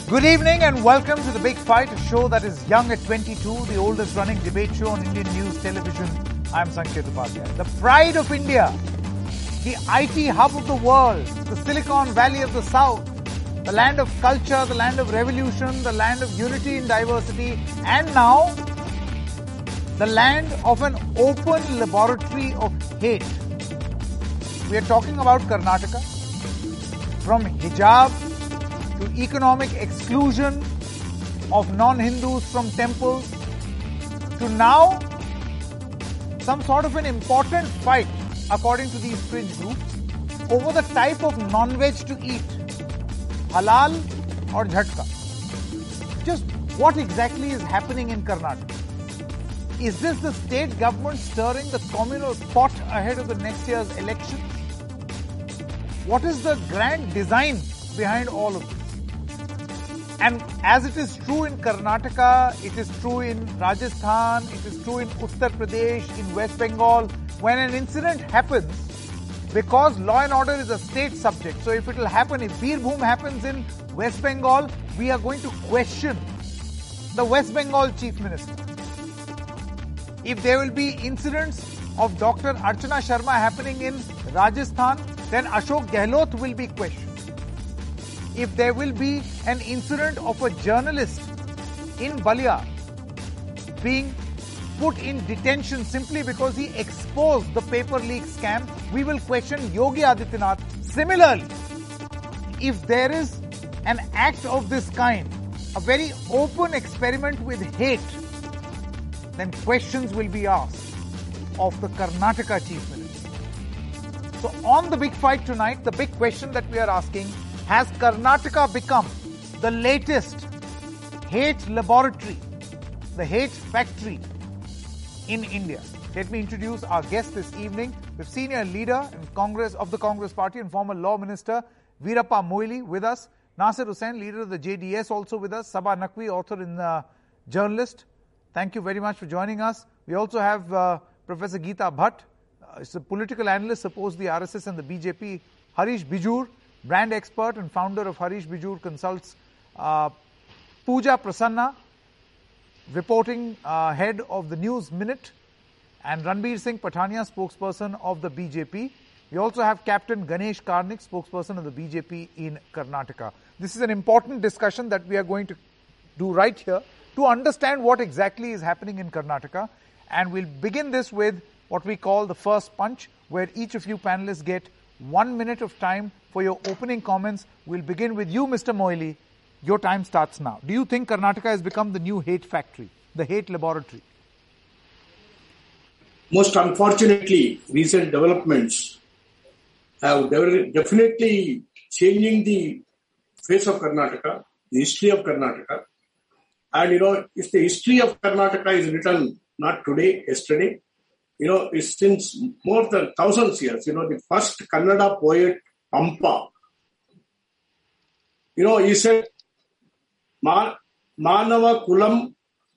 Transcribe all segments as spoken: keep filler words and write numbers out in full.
Good evening and welcome to The Big Fight, a show that is young at twenty-two, the oldest running debate show on Indian news television. I'm Sanket Upadhyay. The pride of India, the I T hub of the world, the Silicon Valley of the South, the land of culture, the land of revolution, the land of unity in diversity, and now the land of an open laboratory of hate. We are talking about Karnataka. From hijab to economic exclusion of non-Hindus from temples, to now some sort of an important fight, according to these fringe groups, over the type of non-veg to eat, halal or jhatka. Just what exactly is happening in Karnataka? Is this the state government stirring the communal pot ahead of the next year's elections? What is the grand design behind all of this? And as it is true in Karnataka, it is true in Rajasthan, it is true in Uttar Pradesh, in West Bengal, when an incident happens, because law and order is a state subject. So if it will happen, if Birbhum happens in West Bengal, we are going to question the West Bengal Chief Minister. If there will be incidents of Doctor Archana Sharma happening in Rajasthan, then Ashok Gehlot will be questioned. If there will be an incident of a journalist in Balia being put in detention simply because he exposed the paper leak scam, we will question Yogi Adityanath. Similarly, if there is an act of this kind, a very open experiment with hate, then questions will be asked of the Karnataka Chief Minister. So on The Big Fight tonight, the big question that we are asking: has Karnataka become the latest hate laboratory, the hate factory in India? Let me introduce our guest this evening, the senior leader in Congress of the Congress Party and former Law Minister Veerappa Moily with us, Nasir Hussain, leader of the J D S, also with us, Sabah Naqvi, author and uh, journalist. Thank you very much for joining us. We also have uh, Professor Geeta Bhatt, uh, is a political analyst, opposed the R S S and the B J P, Harish Bijur, brand expert and founder of Harish Bijur Consults, uh, Pooja Prasanna, reporting uh, head of the News Minute, and Ranbir Singh Pathania, spokesperson of the B J P. We also have Captain Ganesh Karnik, spokesperson of the B J P in Karnataka. This is an important discussion that we are going to do right here to understand what exactly is happening in Karnataka. And we'll begin this with what we call the first punch, where each of you panelists get one minute of time for your opening comments. We'll begin with you, Mister Moily. Your time starts now. Do you think Karnataka has become the new hate factory, the hate laboratory? Most unfortunately, recent developments have definitely changing the face of Karnataka, the history of Karnataka. And, you know, if the history of Karnataka is written not today, yesterday, you know, it's since more than thousands years. You know, the first Kannada poet, Pampa, you know, he said, Ma, Manava Kulam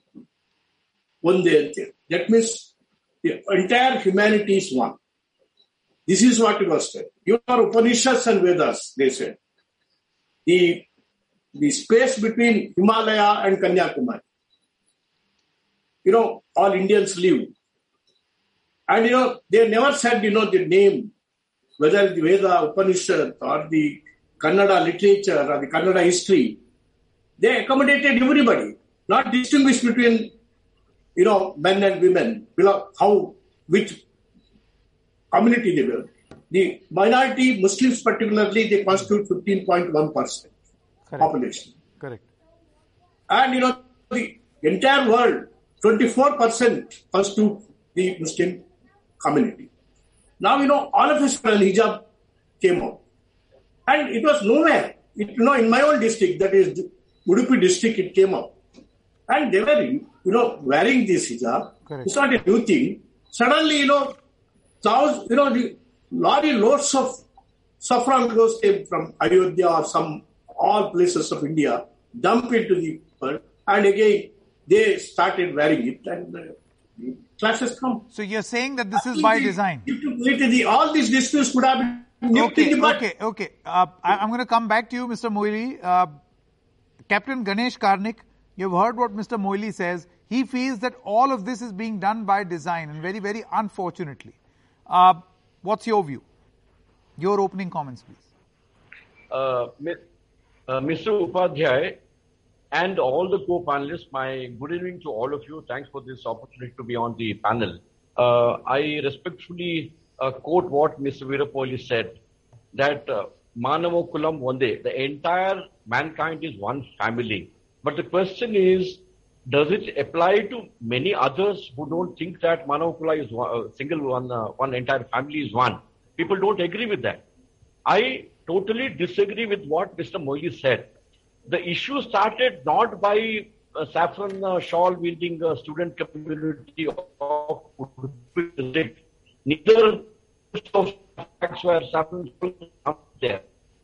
Onde. That means the entire humanity is one. This is what it was said. You are Upanishads and Vedas, they said. The, the space between Himalaya and Kanyakumari. You know, all Indians live. And, you know, they never said, you know, the name, whether the Veda, Upanishad, or the Kannada literature, or the Kannada history. They accommodated everybody, not distinguished between, you know, men and women, below how, which community they were. The minority, Muslims particularly, they constitute fifteen point one percent population. Correct. And, you know, the entire world, twenty-four percent constitute the Muslim community. Now, you know, all of a sudden hijab came out. And it was nowhere. It, you know, in my own district, that is Udupi district, it came out. And they were, you know, wearing this hijab. Correct. It's not a new thing. Suddenly, you know, thousands, you know, the lorry loads of saffron clothes came from Ayodhya or some, all places of India, dumped into the world. And again, they started wearing it. And uh, classes come. So you're saying that this is by design? The, all these disputes could have been Okay, okay, okay. Uh, I, I'm going to come back to you, Mister Moily. Uh, Captain Ganesh Karnik, you've heard what Mister Moily says. He feels that all of this is being done by design and very, very unfortunately. Uh, what's your view? Your opening comments, please. Uh, uh, Mister Upadhyay and all the co-panelists, my good evening to all of you. Thanks for this opportunity to be on the panel. Uh, I respectfully uh, quote what Mister Veerapalli said, that uh, Manavo Kulam Vande, the entire mankind is one family. But the question is, does it apply to many others who don't think that Manava Kula is one, uh, single one, uh, one entire family is one? People don't agree with that. I totally disagree with what Mister Moily said. The issue started not by uh, saffron uh, shawl wielding uh, student community of Udupi. Neither of facts were saffron up there.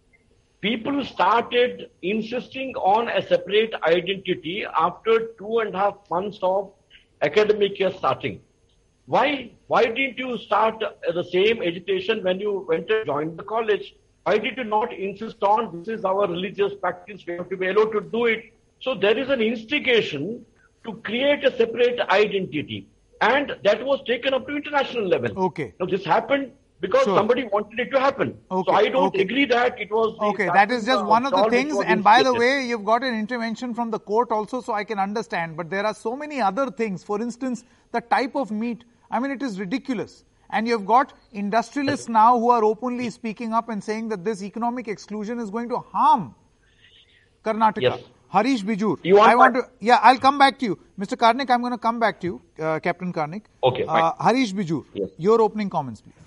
People started insisting on a separate identity after two and a half months of academic year starting. Why? Why didn't you start the same education when you went to join the college? Why did you not insist on this is our religious practice, we have to be allowed to do it? So there is an instigation to create a separate identity, and that was taken up to international level. Okay. Now this happened because sure. somebody wanted it to happen. Okay. So I don't okay. agree that it was... Okay, that is just one of the things, and by the way, you've got an intervention from the court also, so I can understand, but there are so many other things. For instance, the type of meat, I mean, it is ridiculous. And you've got industrialists now who are openly speaking up and saying that this economic exclusion is going to harm Karnataka. Yes. Harish Bijur. You want I want to, yeah, I'll come back to you. Mister Karnik, I'm going to come back to you, uh, Captain Karnik. Okay, fine. Uh, Harish Bijur, yes. Your opening comments, please.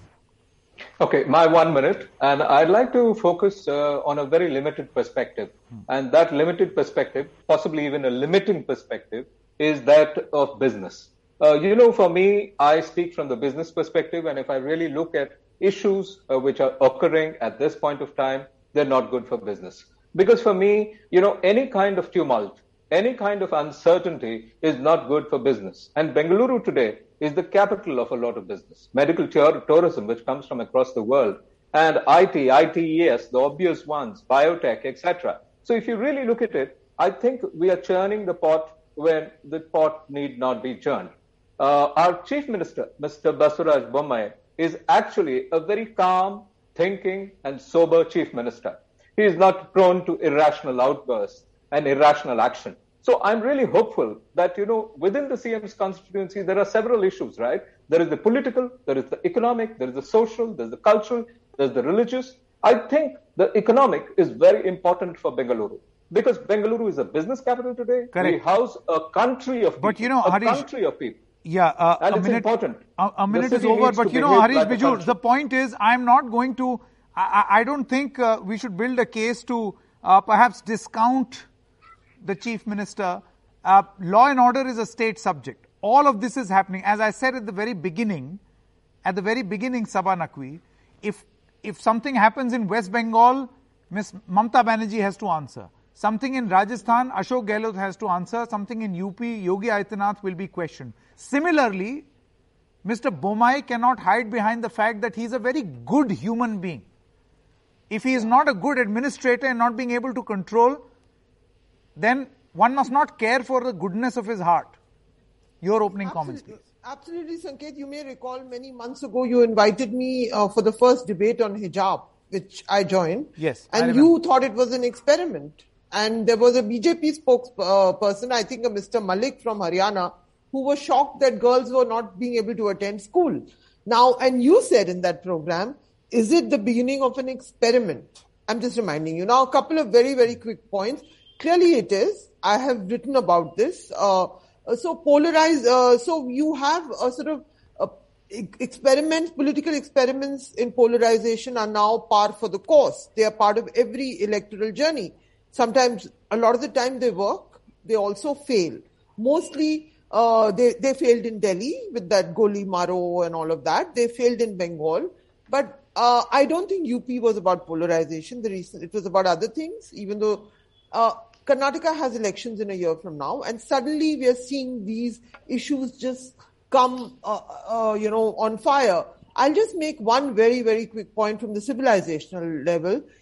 Okay, my one minute. And I'd like to focus uh, on a very limited perspective. Hmm. And that limited perspective, possibly even a limiting perspective, is that of business. Uh, you know, for me, I speak from the business perspective, and if I really look at issues uh, which are occurring at this point of time, they're not good for business. Because for me, you know, any kind of tumult, any kind of uncertainty is not good for business. And Bengaluru today is the capital of a lot of business. Medical tur- tourism, which comes from across the world, and I T, I T E S, the obvious ones, biotech, et cetera. So if you really look at it, I think we are churning the pot when the pot need not be churned. Uh, our Chief Minister, Mister Basuraj Bommai, is actually a very calm, thinking and sober Chief Minister. He is not prone to irrational outbursts and irrational action. So I'm really hopeful that, you know, within the C M's constituency, there are several issues, right? There is the political, there is the economic, there is the social, there's the cultural, there's the religious. I think the economic is very important for Bengaluru. Because Bengaluru is a business capital today. Correct. We house a country of people. But, you know, a Harish, country of people. Yeah, uh, and a it's minute, important. A, a minute is over, but you know, Harish Bijur, the, the point is, I'm not going to, I, I don't think uh, we should build a case to uh, perhaps discount the Chief Minister. Uh, law and order is a state subject. All of this is happening. As I said at the very beginning, at the very beginning, Sabha Naqvi, if, if something happens in West Bengal, Miss Mamta Banerjee has to answer. Something in Rajasthan, Ashok Gehlot has to answer. Something in U P, Yogi Adityanath will be questioned. Similarly, Mister Bommai cannot hide behind the fact that he is a very good human being. If he is not a good administrator and not being able to control, then one must not care for the goodness of his heart. Your opening Absolutely. comments, please. Absolutely, Sanket. You may recall many months ago you invited me uh, for the first debate on hijab, which I joined. Yes. And you thought it was an experiment. And there was a B J P spokesperson, I think a Mister Malik from Haryana, who was shocked that girls were not being able to attend school. Now, and you said in that program, is it the beginning of an experiment? I'm just reminding you. Now, a couple of very, very quick points. Clearly it is. I have written about this. Uh, so polarized, uh, so you have a sort of uh, experiments, political experiments in polarization are now par for the course. They are part of every electoral journey. Sometimes, a lot of the time they work, they also fail. Mostly, uh, they, they failed in Delhi with that Goli Maro and all of that. They failed in Bengal. But uh, I don't think U P was about polarization. The reason it was about other things, even though uh, Karnataka has elections in a year from now. And suddenly we are seeing these issues just come, uh, uh, you know, on fire. I'll just make one very, very quick point from the civilizational level.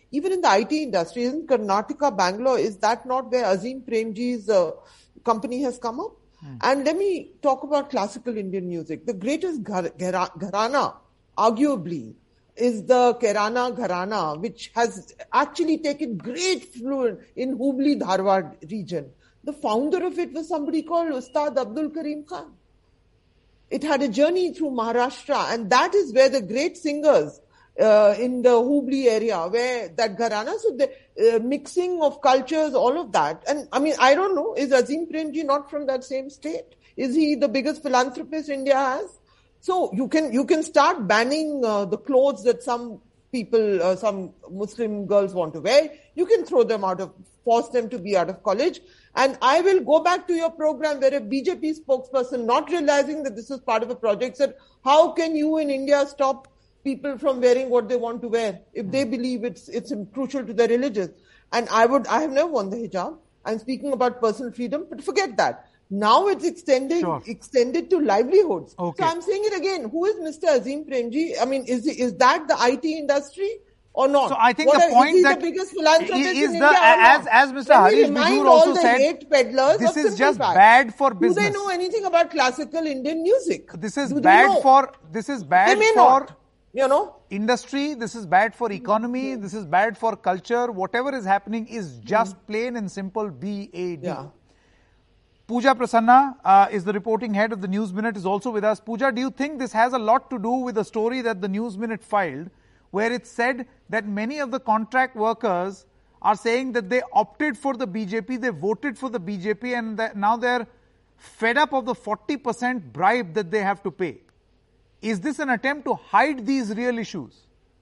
even in the I T industry, isn't Karnataka, Bangalore, is that not where Azim Premji's uh, company has come up? Mm. And let me talk about classical Indian music. The greatest ghar- ghar- gharana, arguably, is the Kirana Gharana, which has actually taken great fluence in Hubli Dharwad region. The founder of it was somebody called Ustad Abdul Karim Khan. It had a journey through Maharashtra, and that is where the great singers uh, in the Hubli area, where that Gharana, so the uh, mixing of cultures, all of that. And I mean, I don't know, is Azim Premji not from that same state? Is he the biggest philanthropist India has? So you can you can start banning uh, the clothes that some people, uh, some Muslim girls want to wear. You can throw them out of, force them to be out of college. And I will go back to your program where a B J P spokesperson, not realizing that this is part of a project, said, how can you in India stop people from wearing what they want to wear if they believe it's it's crucial to their religion? And I would, I have never worn the hijab. I'm speaking about personal freedom, but forget that. Now it's extended sure. extended to livelihoods. Okay. So I'm saying it again. Who is Mister Azim Premji? I mean, is is that the I T industry or not? So I think what the are, point is that the biggest philanthropist is in the India as as Mister Harish Bijur also said, this is just fact. bad for business. Do they know anything about classical Indian music? This is Do bad for this is bad they may for not, you know industry. This is bad for economy. This is bad for culture. Whatever is happening is just plain and simple B A D. Yeah. Pooja Prasanna uh, is the reporting head of the News Minute, is also with us. Pooja, do you think this has a lot to do with the story that the News Minute filed, where it said that many of the contract workers are saying that they opted for the B J P, they voted for the B J P, and that now they're fed up of the forty percent bribe that they have to pay? Is this an attempt to hide these real issues?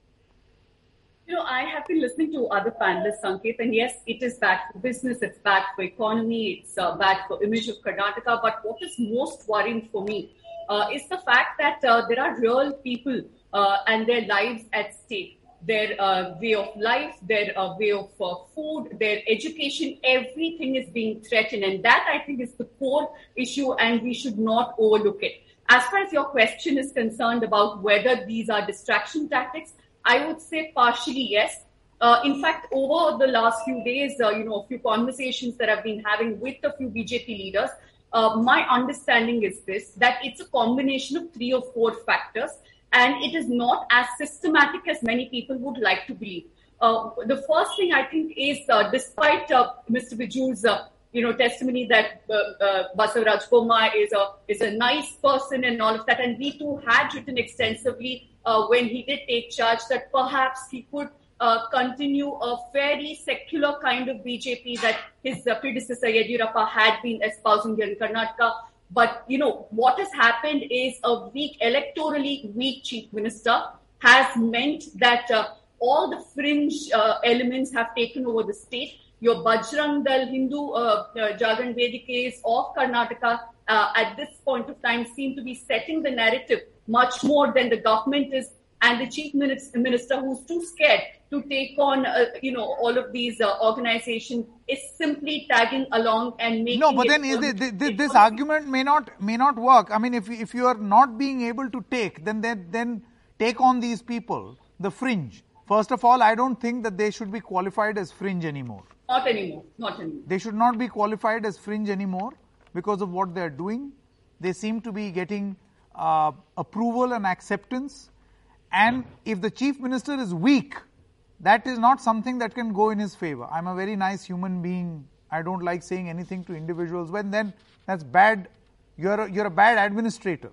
You know, I have been listening to other panelists, Sanket, and yes, it is bad for business, it's bad for economy, it's uh, bad for image of Karnataka. But what is most worrying for me uh, is the fact that uh, there are real people uh, and their lives at stake. Their uh, way of life, their uh, way of uh, food, their education, everything is being threatened. And that, I think, is the core issue, and we should not overlook it. As far as your question is concerned about whether these are distraction tactics, I would say partially yes. Uh, in fact, over the last few days, uh, you know, a few conversations that I've been having with a few B J P leaders, uh, my understanding is this, that it's a combination of three or four factors, and it is not as systematic as many people would like to believe. Uh, the first thing I think is, uh, despite uh, Mister Bijur's uh, you know, testimony that uh, uh, Basavaraj Boma is a is a nice person and all of that, and we too had written extensively uh, when he did take charge that perhaps he could uh, continue a fairly secular kind of B J P that his uh, predecessor Yediyurappa had been espousing here in Karnataka. But, you know, what has happened is a weak, electorally weak chief minister has meant that uh, all the fringe uh, elements have taken over the state. Your Bajrang Dal, Hindu uh, uh, Jagran Vedikes of Karnataka uh, at this point of time seem to be setting the narrative much more than the government is, and the chief minister, who's too scared to take on, uh, you know, all of these uh, organizations, is simply tagging along and making. No, but it then is it, this, this argument may not may not work. I mean, if if you are not being able to take, then then then take on these people, the fringe. First of all, I don't think that they should be qualified as fringe anymore. Not anymore. Not anymore. They should not be qualified as fringe anymore because of what they are doing. They seem to be getting uh, approval and acceptance. And if the chief minister is weak, that is not something that can go in his favor. I'm a very nice human being. I don't like saying anything to individuals. When then that's bad. You're a, you're a bad administrator.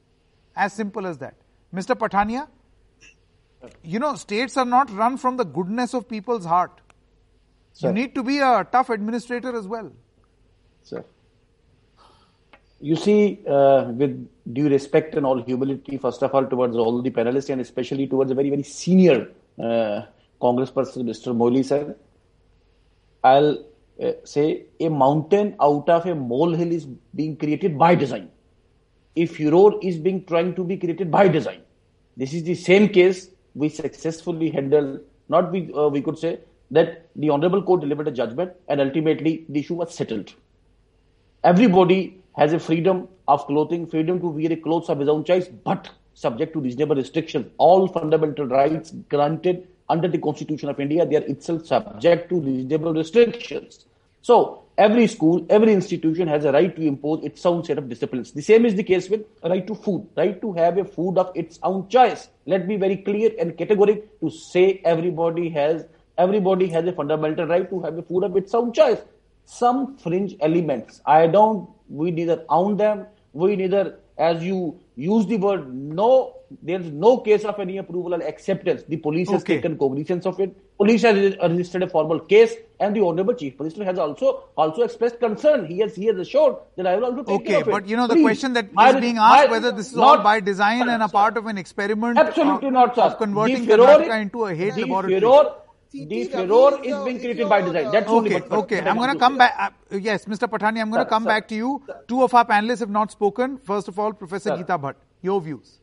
As simple as that. Mister Pathania, you know, states are not run from the goodness of people's heart. Sir. You need to be a tough administrator as well. Sir. You see, uh, with due respect and all humility, first of all, towards all the panelists and especially towards a very, very senior uh, Congress person, Mister Moily sir, I'll uh, say a mountain out of a molehill is being created by design. A furor is being trying to be created by design. This is the same case we successfully handled. Not we, uh, we could say that the Honorable Court delivered a judgment and ultimately the issue was settled. Everybody has a freedom of clothing, freedom to wear a clothes of his own choice, but subject to reasonable restrictions. All fundamental rights granted under the Constitution of India, they are itself subject to reasonable restrictions. So every school, every institution has a right to impose its own set of disciplines. The same is the case with a right to food, right to have a food of its own choice. Let me be very clear and categorical to say everybody has everybody has a fundamental right to have a food of its own choice. Some fringe elements, I don't, we neither own them, we neither, as you use the word, no, there is no case of any approval or acceptance. The police has Okay. taken cognizance of it. Police has registered a formal case, and the Honorable Chief Minister has also also expressed concern. He has he has assured that I will also take Okay, care of it. but you know the Please, question that my- is being asked, my- whether this is not- all by design and a part of an experiment Absolutely of, not, sir. of converting The furore- Karnataka into a hate the laboratory. furore- C T The Ravi furore is, is uh, being is created by your, design. uh, That's only Okay, what- okay. what I I'm going to want come say. back. Uh, yes, Mister Pathani, I'm going to Sir, come sir. back to you. Two of our panelists have not spoken. First of all, Professor Sir. Geeta Bhatt, your views.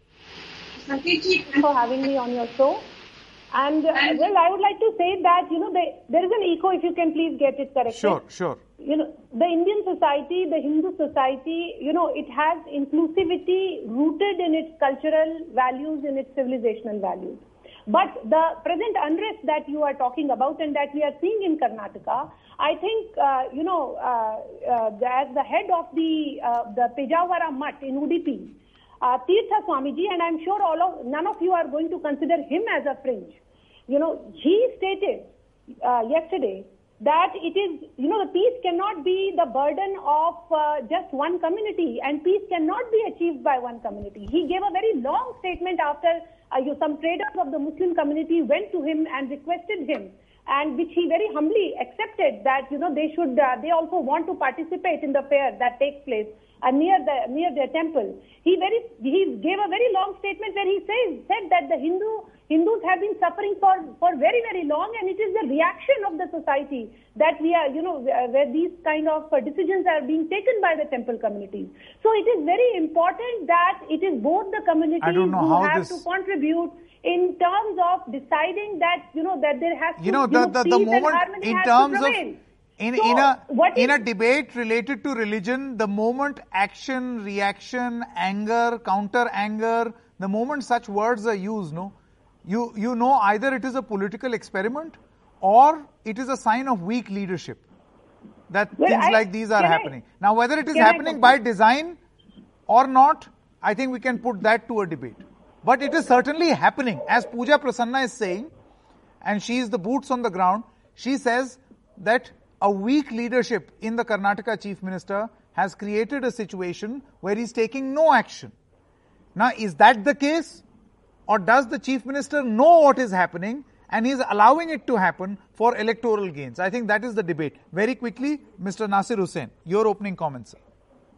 Thank you for having me on your show. And, uh, well, I would like to say that, you know, the, there is an echo, if you can please get it corrected. Sure, sure. You know, the Indian society, the Hindu society, you know, it has inclusivity rooted in its cultural values, in its civilizational values. But the present unrest that you are talking about and that we are seeing in Karnataka, I think, uh, you know, uh, uh, the, as the head of the uh, the Pejawara Mutt in Udupi, uh, Tirtha Swamiji, and I'm sure all of none of you are going to consider him as a fringe. You know, he stated uh, yesterday that it is, you know, the peace cannot be the burden of uh, just one community, and peace cannot be achieved by one community. He gave a very long statement after uh, you, some traders of the Muslim community went to him and requested him, and which he very humbly accepted that, you know, they should, uh, they also want to participate in the fair that takes place uh, near the near their temple. He very he gave a very long statement where he says said that the Hindu Hindus have been suffering for, for very, very long, and it is the reaction of the society that we are, you know, where these kind of decisions are being taken by the temple communities. So it is very important that it is both the communities I don't know who how have this- to contribute in terms of deciding that, you know, that there has to You know, you the, know, the, the peace and moment harmony in has terms to of prevail. in, So, in a what in is- a debate related to religion, the moment action, reaction, anger, counter anger, the moment such words are used, no, you you know either it is a political experiment or it is a sign of weak leadership that Well, things I- like these are can I- happening. Now, whether it is can I happening by complete? design or not, I think we can put that to a debate. But it is certainly happening, as Pooja Prasanna is saying, and she is the boots on the ground. She says that a weak leadership in the Karnataka Chief Minister has created a situation where he's taking no action. Now, is that the case? Or does the Chief Minister know what is happening and he is allowing it to happen for electoral gains? I think that is the debate. Very quickly, Mister Nasir Hussain, your opening comments. Sir.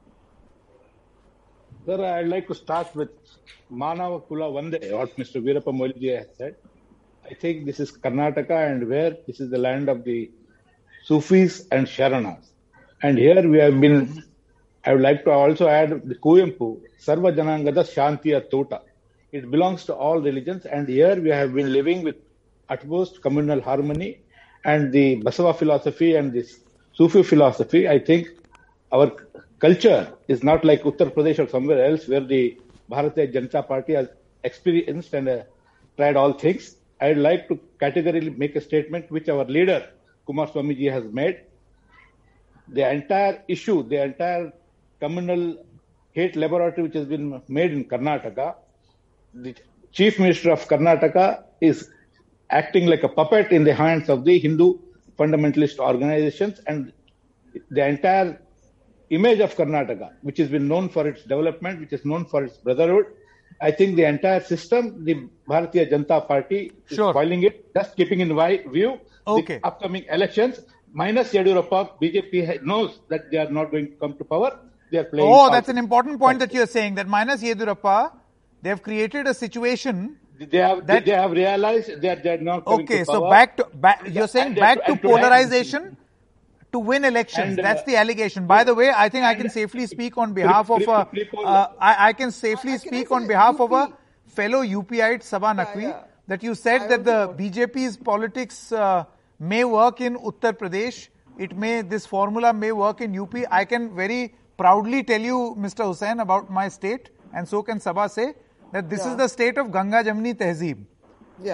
Sir, I'd like to start with Manava Kula Vande, what Mister Veerappa Moilji has said. I think this is Karnataka, and where this is the land of the Sufis and Sharanas. And here we have been, I would like to also add the Kuvempu, Sarva Janangada Shantiya Tota. It belongs to all religions, and here we have been living with utmost communal harmony, and the Basava philosophy and this Sufi philosophy. I think our culture is not like Uttar Pradesh or somewhere else where the Bharatiya Janata Party has experienced and uh, tried all things. I'd like to categorically make a statement which our leader, Kumar Swamiji, has made. The entire issue, the entire communal hate laboratory which has been made in Karnataka, the Chief Minister of Karnataka is acting like a puppet in the hands of the Hindu fundamentalist organizations, and the entire image of Karnataka, which has been known for its development, which is known for its brotherhood, I think the entire system, the Bharatiya Janata Party is Sure. spoiling it, just keeping in view Okay. the upcoming elections. Minus Yadurappa, B J P knows that they are not going to come to power. They are playing. Oh, that's an politics. important point that you are saying, that minus Yedurappa, they have created a situation. They have that- they have realized that they are not coming Okay, to so power. back to, back, you're saying And back to- to and to have- polarization to win elections. And, uh, That's the allegation. By the way, I think I can and- safely speak on behalf of, pre- a, pre- pre- uh, I, I can safely I- I can speak I on say behalf of U a P fellow UPite, Sabha Naqvi, yeah. that you said I that the also- B J P's politics uh, may work in Uttar Pradesh. It may, this formula may work in U P. I can very proudly tell you, Mister Hussain, about my state, and so can Sabha say, that this Yeah. is the state of Ganga Jamni Tehzeeb. Yeah.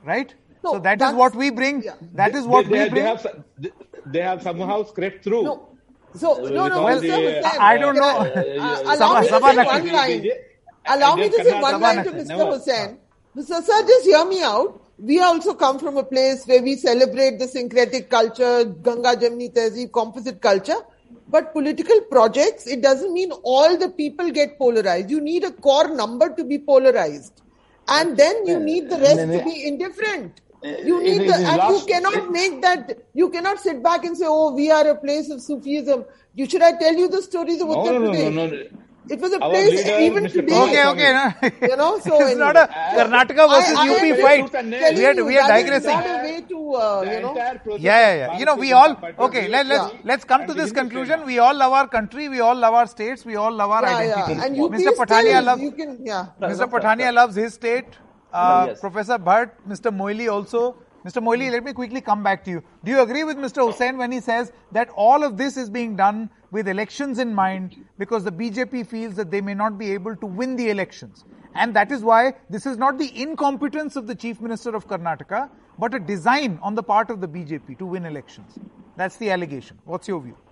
right? No, so that is that's- what we bring. yeah. That is what they, we they, bring. they, have, some- they, they have somehow scraped through. No. So, no, no, With all Mister the, Hussain, I don't can know. uh, allow Sabha- me to Sabha say Nakhi. one line. They- Allow me to say Karnataka- one line to Sabha Mister Never. Hussain. Mister Sir, just hear me out. We also come from a place where we celebrate the syncretic culture, Ganga Jamni Tehzeeb, composite culture. But political projects, it doesn't mean all the people get polarized. You need a core number to be polarized. And then you need the rest to be indifferent. You need it the, is and you last- cannot make that, you cannot sit back and say, oh, we are a place of Sufism. You should I tell you the stories of No, Uttar no, no, Pradesh? no, no. It was a Our place leader, even Mister today. Okay, okay. No. You know, so it's anyway. not a Karnataka versus I- I U P am fight. truth and nail. telling We are, you we are that is digressing. not a way to, uh, The you know. entire process Yeah, yeah, of yeah. Bharatiya You know, we Janata all, Party okay, was let, let's, Yeah. let's come and to the this Hindu conclusion. Sena. We all love our country, we all love our states, we all love our Yeah, identity. yeah. And U P Mister still Pathania is- loves, you can, yeah. Mister Pathania loves his state. Uh, yes. Professor Bhatt, Mister Moily also. Mister Moily, let me quickly come back to you. Do you agree with Mister Hussain when he says that all of this is being done with elections in mind because the B J P feels that they may not be able to win the elections? And that is why this is not the incompetence of the Chief Minister of Karnataka, but a design on the part of the B J P to win elections. That's the allegation. What's your view?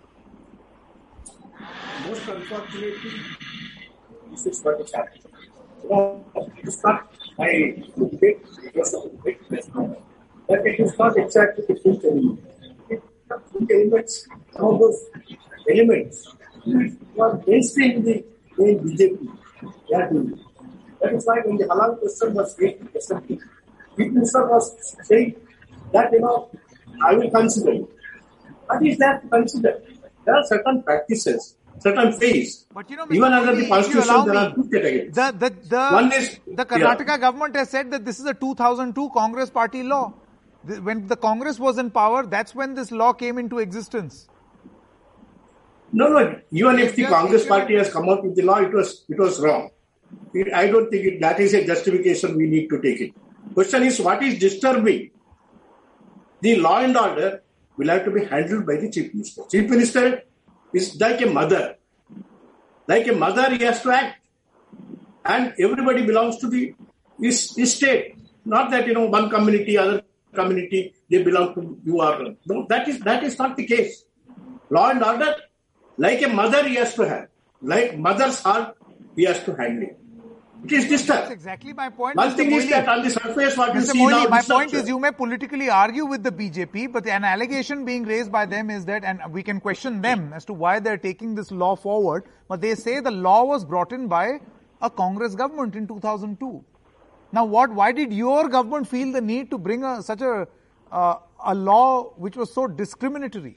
Most unfortunately, this is what is happening. No, it's not my big, because of the big investment, but it is not exactly the full element. It is the elements, some of those elements who are mainstream the main B J P. They are doing it. That is why when the halal question was raised in the assembly, the minister was saying that, you know, I will consider it. What is that to consider? There are certain practices, certain phase. But you know, Mister Even under Modi, the if you constitution, allow there me, are two categories. The, the, the, One is- the Karnataka yeah. government has said that this is a two thousand two Congress party law. The- When the Congress was in power, that's when this law came into existence. No, no. Even if the Yes, Congress yes. party has come out with the law, it was it was wrong. It- I don't think it, that is a justification we need to take it. Question is, what is disturbing? The law and order will have to be handled by the Chief Minister. Chief Minister is like a mother. Like a mother, he has to act. And everybody belongs to the his, his state. Not that, you know, one community, other community, they belong to you or no. That is that is not the case. Law and order, like a mother, he has to have. Like mother's heart, he has to handle it. It is That's disturbed. exactly my point. One Mister thing is Moily. that on the surface, what you Mister see Moily, now, my disruption. point is you may politically argue with the B J P, but an allegation being raised by them is that, and we can question them as to why they're taking this law forward, but they say the law was brought in by a Congress government in two thousand two. Now what, why did your government feel the need to bring a, such a, uh, a law which was so discriminatory?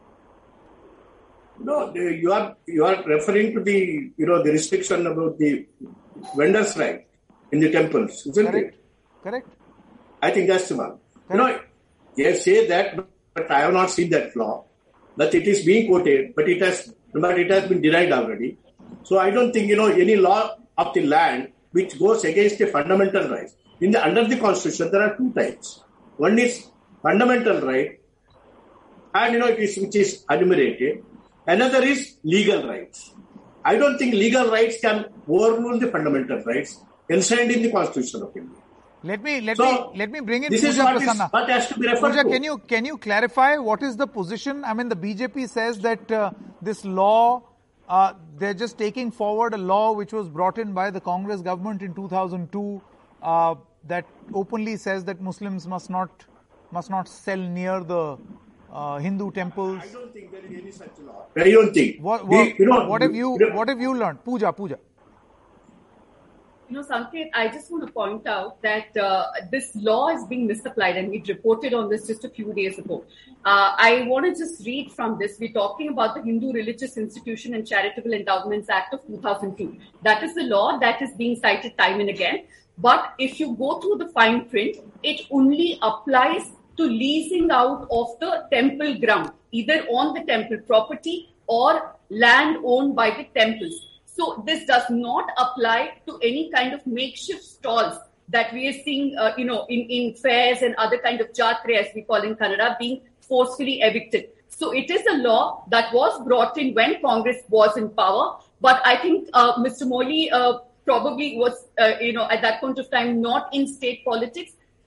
No, the- you are you are referring to the you know the restriction about the vendors' right in the temples, isn't Correct? it? Correct? I think that's the one. You know, they say that, but I have not seen that law. That it is being quoted, but it has but it has been denied already. So I don't think you know any law of the land which goes against the fundamental rights. In the under the constitution, there are two types. One is fundamental right, and you know it is which is enumerated. Another is legal rights. I don't think legal rights can overrule the fundamental rights enshrined in the Constitution of India. Let me let So, me let me bring in this is Pooja what, is, Prasanna. what has to be referred Pooja, to. can you can you clarify what is the position? I mean, the B J P says that uh, this law, uh, they're just taking forward a law which was brought in by the Congress government in two thousand two uh, that openly says that Muslims must not must not sell near the uh, Hindu temples. I don't think there is any such law. I don't think. What The- what, you know, what have you you know, what have you learned, Pooja? Pooja. You know, Sanket, I just want to point out that uh, this law is being misapplied, and we reported on this just a few days ago. Uh, I want to just read from this. We're talking about the Hindu Religious Institution and Charitable Endowments Act of two thousand two. That is the law that is being cited time and again. But if you go through the fine print, it only applies to leasing out of the temple ground, either on the temple property or land owned by the temples. So this does not apply to any kind of makeshift stalls that we are seeing, uh, you know, in, in fairs and other kind of jatre, as we call in Kannada, being forcefully evicted. So it is a law that was brought in when Congress was in power. But I think uh, Mister Moily uh, probably was, uh, you know, at that point of time, not in state politics.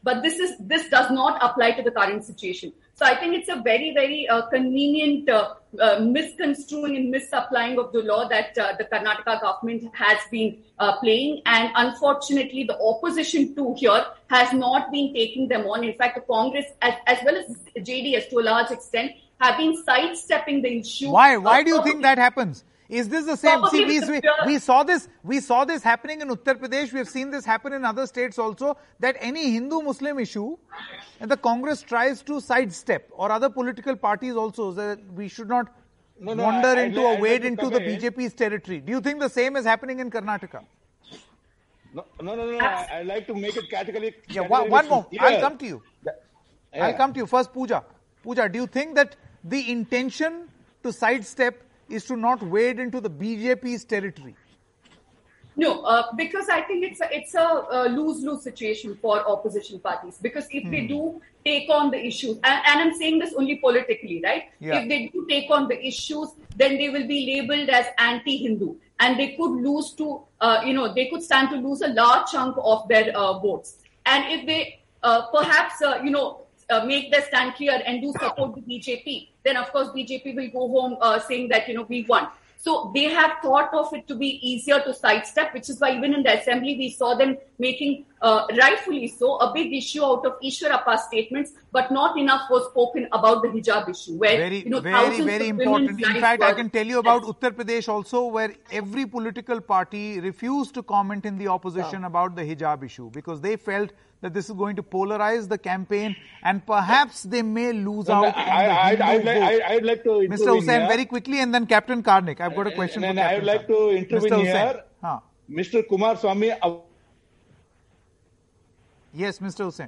But this is this does not apply to the current situation. So I think it's a very, very uh, convenient uh, uh, misconstruing and misapplying of the law that uh, the Karnataka government has been uh, playing. And unfortunately, the opposition too here has not been taking them on. In fact, the Congress, as, as well as J D S to a large extent, have been sidestepping the issue. Why? Why do you think that happens? Is this the same? See, we, we, we saw this. We saw this happening in Uttar Pradesh. We have seen this happen in other states also. That any Hindu-Muslim issue, and the Congress tries to sidestep, or other political parties also. That we should not no, no, wander I, into I, or I, wade into the B J P's territory. Do you think the same is happening in Karnataka? No, no, no. no. I, I like to make it categorically. Yeah, one, one more. Clear. I'll come to you. Yeah. I'll come to you first, Pooja. Pooja, do you think that the intention to sidestep is to not wade into the B J P's territory? No, uh, because I think it's a, it's a uh, lose-lose situation for opposition parties. Because if hmm. they do take on the issues, and, and I'm saying this only politically, right? Yeah. If they do take on the issues, then they will be labeled as anti-Hindu. And they could lose to, uh, you know, they could stand to lose a large chunk of their uh, votes. And if they uh, perhaps, uh, you know, Uh, make their stand clear and do support the B J P, then of course B J P will go home uh, saying that, you know, we won. So they have thought of it to be easier to sidestep, which is why even in the assembly we saw them making, uh, rightfully so, a big issue out of Ishwarappa's statements, but not enough was spoken about the hijab issue. Where, very, you know, very, very important. In fact, I can tell you about Uttar Pradesh also, where every political party refused to comment in the opposition yeah. about the hijab issue, because they felt that this is going to polarize the campaign and perhaps they may lose no, out. No, on I, the I, Hindu I'd, like, vote. I, I'd like to Mister Hussain, here. Very quickly, and then Captain Karnik. I've got a question and, for and Captain I'd like to intervene Mister here. Huh. Mister Kumar Swamy. Uh, yes, Mister Hussain.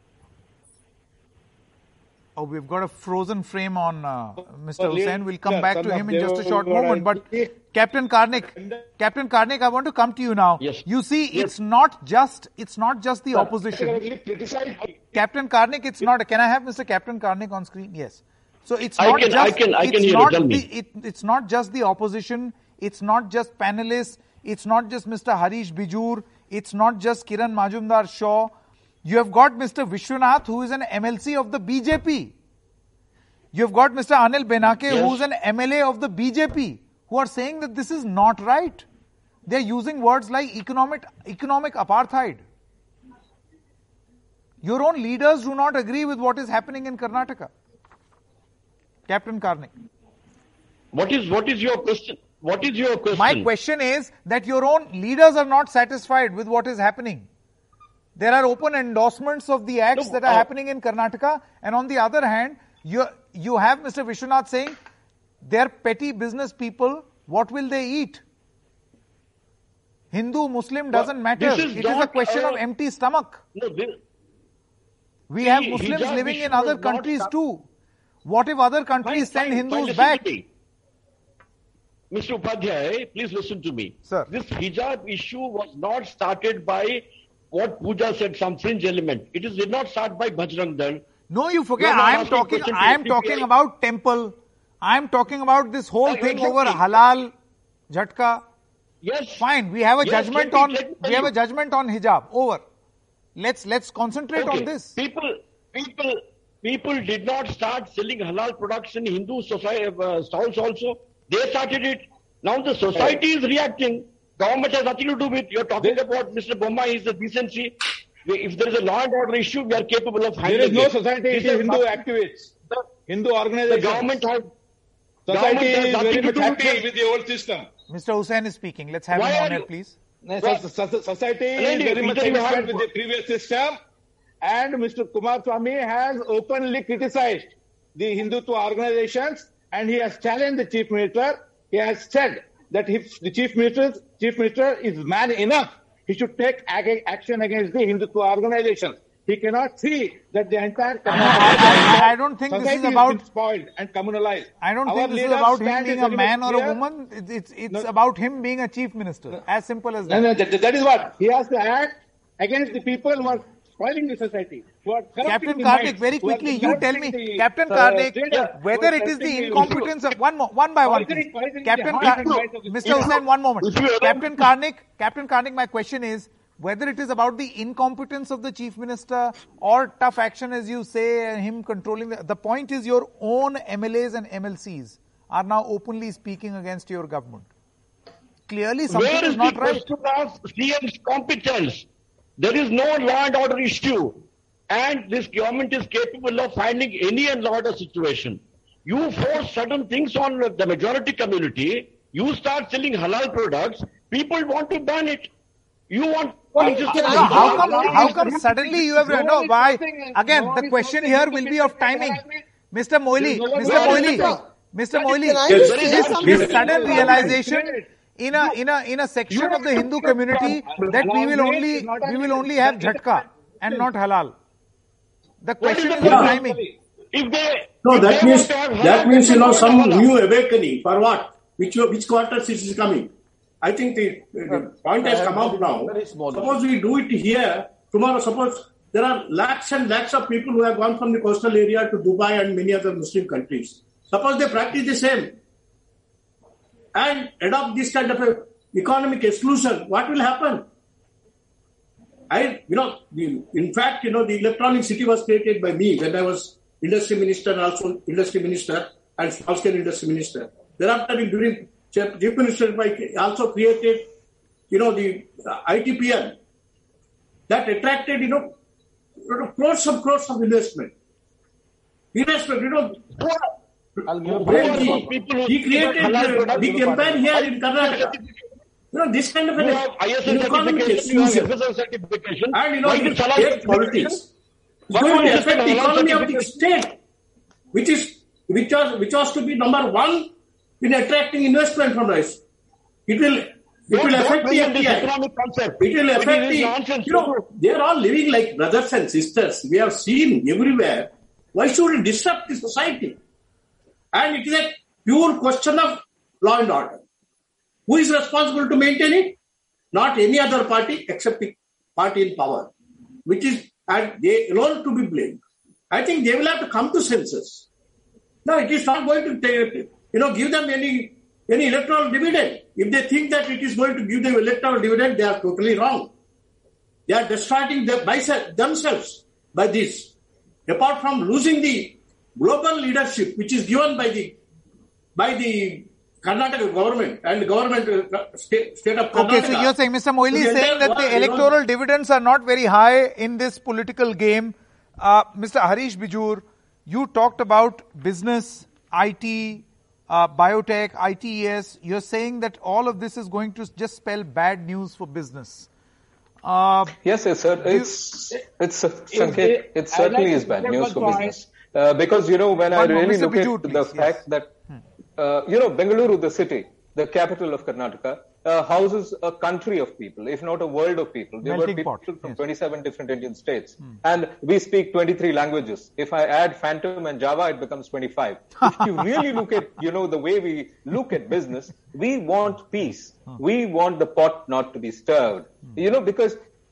Oh, we've got a frozen frame on uh, Mister Oh, Hussain. We'll come yeah, back to him in just a short moment. But I, Captain Karnik, Captain Karnik, I want to come to you now. Yes. You see, yes. it's not just it's not just the opposition. Captain Karnik, it's not. Can I have Mister Captain Karnik on screen? Yes. So it's not I can, just. I can, I it's can hear not you. Tell the, me. it, it's not just the opposition. It's not just panelists. It's not just Mister Harish Bijur. It's not just Kiran Majumdar Shaw. You have got Mister Vishwanath, who is an M L C of the B J P. You've got Mister Anil Benake, yes. who's an M L A of the B J P, who are saying that this is not right. They're using words like economic economic apartheid. Your own leaders do not agree with what is happening in Karnataka. Captain Karnik. What is what is your question? What is your question? My question is that your own leaders are not satisfied with what is happening. There are open endorsements of the acts no, that are uh, happening in Karnataka, and on the other hand, you you have Mister Vishwanath saying they're petty business people. What will they eat? Hindu, Muslim doesn't well, matter. Is it is a question uh, of empty stomach. No, this, we have Muslims living in other countries too. What if other countries fine, send fine, Hindus fine, back? Mister Upadhyay, please listen to me. Sir. This hijab issue was not started by what Pooja said, some fringe element. It is did not start by Bajrang Dal. No, you forget. I am talking. I am talking about temple. I am talking about this whole no, thing over halal, jhatka. Yes. Fine. We have a yes, judgment me, on. We have a judgment on hijab. Over. Let's let's concentrate okay. on this. People, people, people did not start selling halal products in Hindu society uh, stalls. Also, they started it. Now the society is reacting. Government has nothing to do with. You're talking they, about Mister Bomma is the decency. If there is a law and order issue, we are capable of handling it. There is no society, it is Hindu activists. The, Hindu organizations. The government has... Society government is very much happy with the old system. Mister Hussain is speaking. Let's have Why him on you, it, please. No, so, so, society is very much satisfied with the previous system. And Mister Kumar Swamy has openly criticized the Hindutva organizations and he has challenged the Chief Minister. He has said that if the Chief Minister, Chief Minister is man enough, he should take ag- action against the Hindutva organizations. He cannot see that the entire I, I, I don't think this is about spoiled and communalized. I don't Our think this is about him being a man or a woman. It's it's, it's no. about him being a chief minister. No. As simple as that. No, no, that. That is what he has to act against the people who are spoiling the society. Who are Captain Karnik, very quickly, you tell me, the, Captain uh, Karnik, uh, whether it is the incompetence of one more, one by one, please. Captain Karnik, Mister Hussain, one moment. Captain Karnik, Captain Karnik, my question is, whether it is about the incompetence of the chief minister or tough action, as you say, and him controlling the, the point is your own M L As and M L Cs are now openly speaking against your government. Clearly something Where is, is not the right. question of C M's competence? There is no law and order issue. And this government is capable of finding any and order situation. You force certain things on the majority community, you start selling halal products, people want to ban it. You want... Well, how, how come, how come suddenly you have... No, why? Again, the question here will be of timing. Mister Moily, Mister Moily, Mister Moily, this, this sudden realization in a in a in a section of the Hindu community that we will only we will only have jhatka and not halal. The question is the timing. If they no, that they means have that means you know some new awakening for what? Which which quarters it is coming? I think the, the point has come out now. Suppose we do it here tomorrow. Suppose there are lakhs and lakhs of people who have gone from the coastal area to Dubai and many other Muslim countries. Suppose they practice the same and adopt this kind of a economic exclusion, what will happen? I, you know, the, in fact, you know, the electronic city was created by me when I was industry minister and also industry minister and small-scale industry minister. Thereafter, during chief minister, I also created, you know, the uh, I T P L that attracted, you know, crores of crores of investment. Investment, you know. I'll give When he, he created a big empire here in Karnataka. You know, this kind of an economic exclusion. And, you know, it state politics. It's going to affect the economy of the state, which is, which was, which was to be number one in attracting investment from us. It will, it will affect the F D I. It will affect the, you know, they are all living like brothers and sisters. We have seen everywhere. Why should it disrupt the society? And it is a pure question of law and order. Who is responsible to maintain it? Not any other party except the party in power, which is, and they alone to be blamed. I think they will have to come to senses. No, it is not going to take, you know, give them any any electoral dividend. If they think that it is going to give them electoral dividend, they are totally wrong. They are destroying them by themselves by this. Apart from losing the global leadership, which is given by the by the Karnataka government and the government uh, state, state of Karnataka. Okay, so you're saying, Mister Moily is saying that the electoral dividends are not very high in this political game. Uh, Mister Harish Bijur, you talked about business, I T, uh, biotech, I T E S. You're saying that all of this is going to just spell bad news for business. Uh, yes, yes, sir. It's, you, it's, uh, Sanket, it certainly like is bad news for business. Uh, because, you know, when I really Mister look Bijur, at please, the yes. fact that, uh, you know, Bengaluru, the city, the capital of Karnataka, uh, houses a country of people, if not a world of people. There Melting were people pot, from yes. twenty-seven different Indian states. Hmm. And we speak twenty-three languages. If I add Phantom and Java, it becomes twenty-five. If you really look at, you know, the way we look at business, we want peace. Hmm. We want the pot not to be stirred. Hmm. You know, because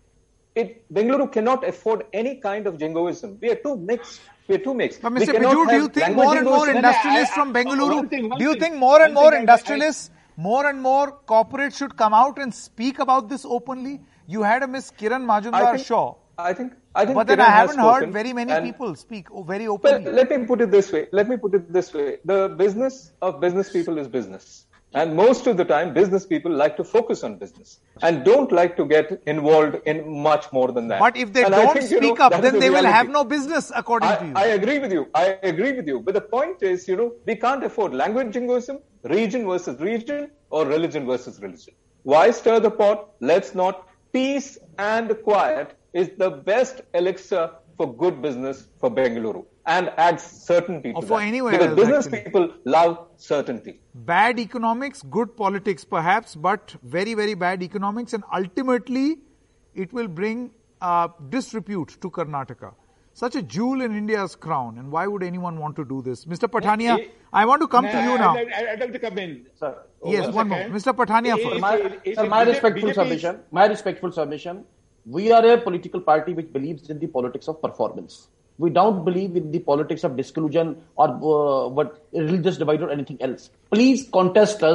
it, Bengaluru cannot afford any kind of jingoism. We are too mixed. We're too mixed. But Mister Bijur, do you think more and more industrialists from Bengaluru, do you think more and more industrialists, more and more corporates should come out and speak about this openly? You had a Miss Kiran Majumdar Shaw. I think, I think, but then Kiran I haven't heard spoken, very many people speak very openly. Well, let me put it this way. Let me put it this way. The business of business people is business. And most of the time, business people like to focus on business and don't like to get involved in much more than that. But if they and don't think, speak you know, up, then the they reality. will have no business, according I, to you. I agree with you. I agree with you. But the point is, you know, we can't afford language jingoism, region versus region, or religion versus religion. Why stir the pot? Let's not. Peace and quiet is the best elixir for good business for Bengaluru and adds certainty or to for that. Anywhere because else, business actually. people love certainty. Bad economics, good politics perhaps, but very, very bad economics, and ultimately it will bring uh, disrepute to Karnataka. Such a jewel in India's crown, and why would anyone want to do this? Mister Pathania, It, I want to come no, to you now. I'd, I'd like to come in. Sir, yes, one more. Mister Pathania first. My, sir, my respectful submission, my respectful submission, we are a political party which believes in the politics of performance. We don't believe in the politics of discollusion or uh, what religious divide or anything else. Please contest us